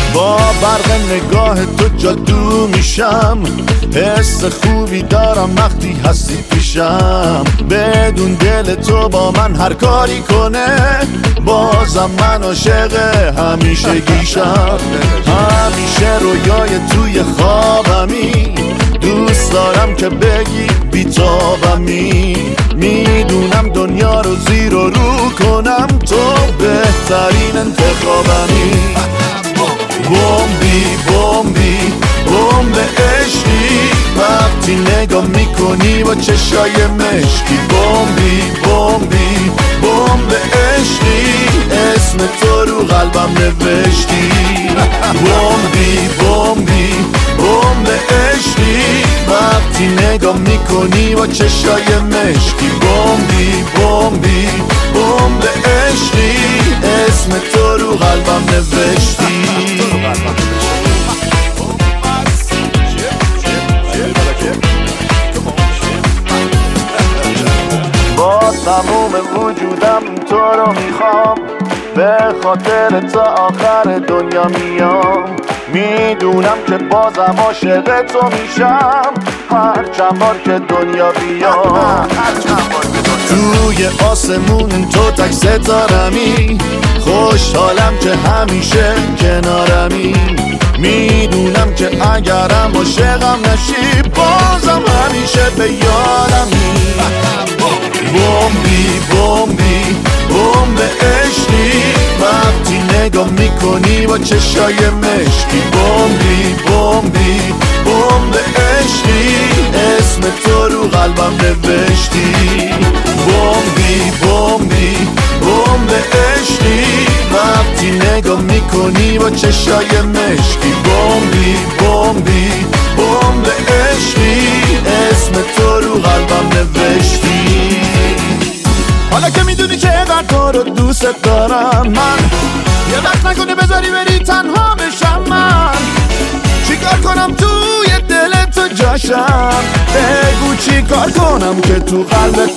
با برق نگاه تو جادو میشم، حس خوبی دارم وقتی هستی پیشم. بدون دل تو با من هر کاری کنه، بازم من عاشق همیشه گیشم. همیشه رویای توی خوابمی، دوست دارم که بگی بیتابمی. میدونم دنیا رو زیر و رو کنم، تو بهترین انتخابمی. بمبی بمبی بمب عشقی، وقتی نگاه میکنی با چشای مشکی. بمبی بمبی بمب عشقی، اسم تو رو قلبم نوشتی. بمبی بمبی بمب عشقی، وقتی نگاه میکنی با چشای مشکی. بمبی بمبی بمب عشقی، اسم تو رو قلبم نوشتی. با تموم وجودم تو رو میخوام، به خاطر تا آخر دنیا میام. میدونم که بازم عاشق تو میشم، هر چند بار که دنیا بیام. توی آسمون تو تک ستارمی، خوشحالم که همیشه کنارمی. میدونم که اگرم عاشقم نشی، بازم همیشه به یادمی. بمبی بمبی بمب عشقی، وقتی نگاه میکنی با چشای مشکی. بمبی بمبی بمب عشقی، اسم تو رو قلبم نوشتی. بمبی بمبی بمب عشقی، وقتی نگاه میکنی با چشای مشکی. بمبی بمبی بمب عشقی، اسم تو رو قلبم نوشتی. حالا که میدونی که اینقدر تو رو دوست دارم، من یه وقت نکنی بذاری بری تنها بشم. من چیکار کنم توی دل تو جاشم؟ بگو چیکار کنم که تو قلبت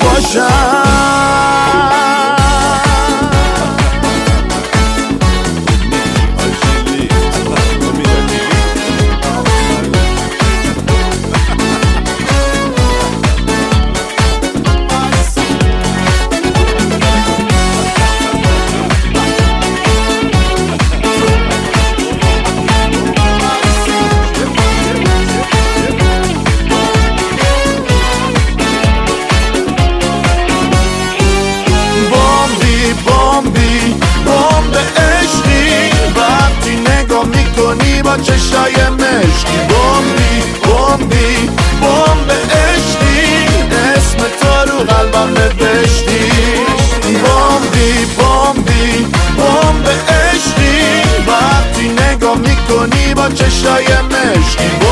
باشم؟ با چشای مشکی. بمبی بمبی بمب عشقی، اسم تو رو قلبم نوشتی. بمبی بمبی بمب عشقی، وقتی نگاه میکنی با چشای مشکی.